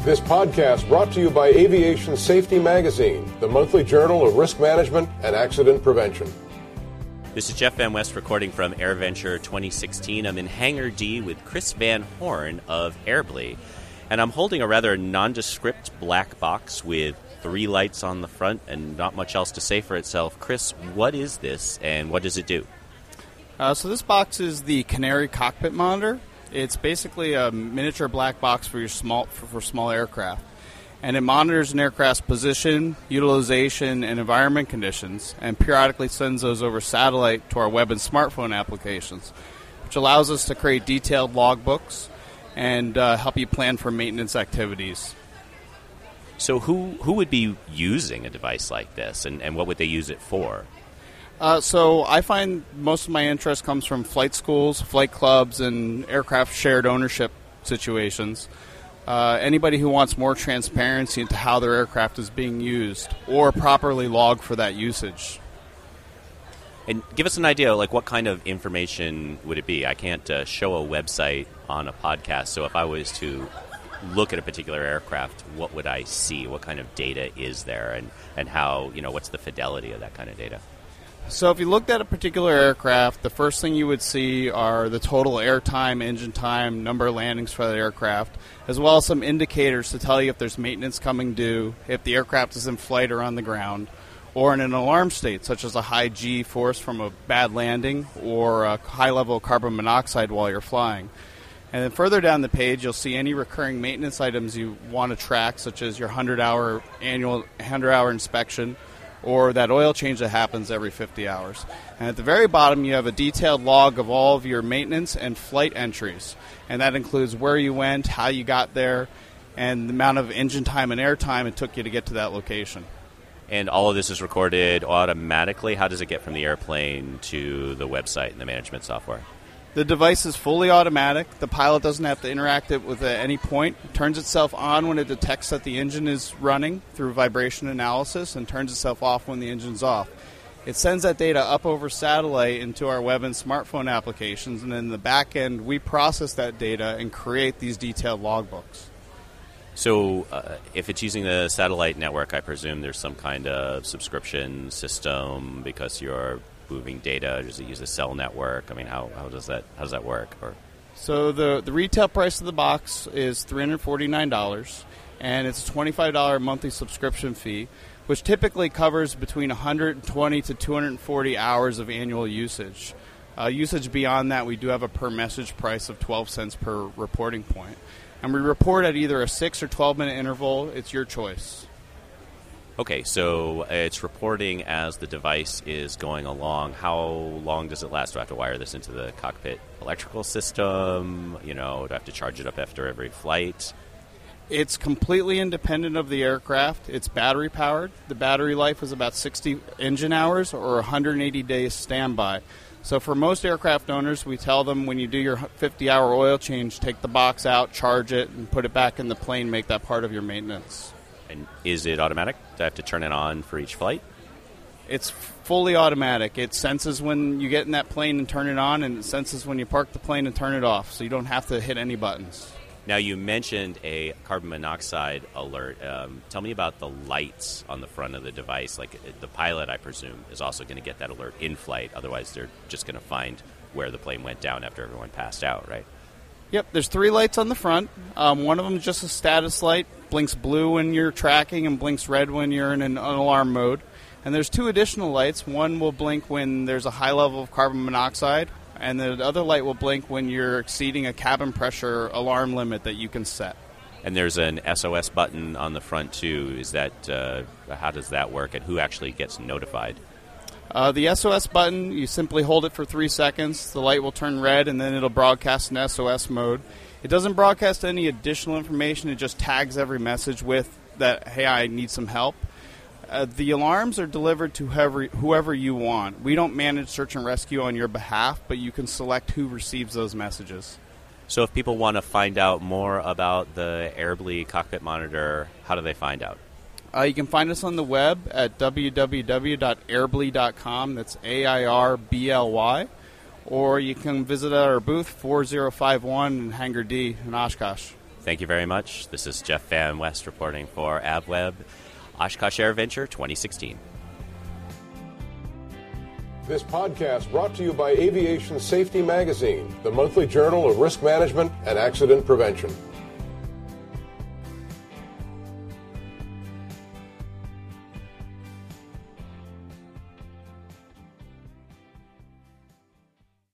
This podcast brought to you by Aviation Safety Magazine, the monthly journal of risk management and accident prevention. This is Jeff Van West recording from AirVenture 2016. I'm in Hangar D with Chris Van Horn of Airbly, and I'm holding a rather nondescript black box with 3 lights on the front and not much else to say for itself. Chris, what is this and what does it do? So this box is the Canary Cockpit Monitor. It's basically a miniature black box for your small aircraft. And it monitors an aircraft's position, utilization, and environment conditions, and periodically sends those over satellite to our web and smartphone applications, which allows us to create detailed logbooks and help you plan for maintenance activities. So who would be using a device like this, and what would they use it for? So I find most of my interest comes from flight schools, flight clubs, and aircraft shared ownership situations. Anybody who wants more transparency into how their aircraft is being used or properly log for that usage. And give us an idea, like what kind of information would it be? I can't show a website on a podcast, so if I was to look at a particular aircraft, what would I see? What kind of data is there, and how, what's the fidelity of that kind of data? So if you looked at a particular aircraft, the first thing you would see are the total air time, engine time, number of landings for the aircraft, as well as some indicators to tell you if there's maintenance coming due, if the aircraft is in flight or on the ground, or in an alarm state, such as a high G force from a bad landing or a high level of carbon monoxide while you're flying. And then further down the page, you'll see any recurring maintenance items you want to track, such as your 100-hour annual 100-hour inspection, or that oil change that happens every 50 hours. And at the very bottom, you have a detailed log of all of your maintenance and flight entries. And that includes where you went, how you got there, and the amount of engine time and air time it took you to get to that location. And all of this is recorded automatically? How does it get from the airplane to the website and the management software? The device is fully automatic. The pilot doesn't have to interact with it at any point. It turns itself on when it detects that the engine is running through vibration analysis and turns itself off when the engine's off. It sends that data up over satellite into our web and smartphone applications, and in the back end, we process that data and create these detailed logbooks. So if it's using the satellite network, I presume there's some kind of subscription system because you're moving data. Does it use a cell network? I mean, how does that work? So the retail price of the box is $349, and it's a $25 monthly subscription fee, which typically covers between 120 to 240 hours of annual usage. Usage beyond that, we do have a per message price of 12 cents per reporting point. And we report at either a 6 or 12-minute interval. It's your choice. Okay, so it's reporting as the device is going along. How long does it last? Do I have to wire this into the cockpit electrical system? Do I have to charge it up after every flight? It's completely independent of the aircraft. It's battery powered. The battery life is about 60 engine hours or 180 days standby. So for most aircraft owners, we tell them when you do your 50-hour oil change, take the box out, charge it, and put it back in the plane, make that part of your maintenance. And is it automatic? Do I have to turn it on for each flight? It's fully automatic. It senses when you get in that plane and turn it on, and it senses when you park the plane and turn it off, so you don't have to hit any buttons. Now, you mentioned a carbon monoxide alert. Tell me about the lights on the front of the device. Like the pilot, I presume, is also going to get that alert in flight. Otherwise, they're just going to find where the plane went down after everyone passed out, right? Yep, there's 3 lights on the front. One of them is just a status light, blinks blue when you're tracking and blinks red when you're in an alarm mode. And there's 2 additional lights. One will blink when there's a high level of carbon monoxide, and the other light will blink when you're exceeding a cabin pressure alarm limit that you can set. And there's an SOS button on the front, too. Is that how does that work, and who actually gets notified? The SOS button, you simply hold it for 3 seconds. The light will turn red, and then it'll broadcast in SOS mode. It doesn't broadcast any additional information. It just tags every message with that, hey, I need some help. The alarms are delivered to whoever you want. We don't manage search and rescue on your behalf, but you can select who receives those messages. So if people want to find out more about the Airbly Cockpit Monitor, how do they find out? You can find us on the web at www.airbly.com. That's AIRBLY. Or you can visit our booth 4051 in Hangar D in Oshkosh. Thank you very much. This is Jeff Van West reporting for AvWeb, Oshkosh AirVenture 2016. This podcast brought to you by Aviation Safety Magazine, the monthly journal of risk management and accident prevention.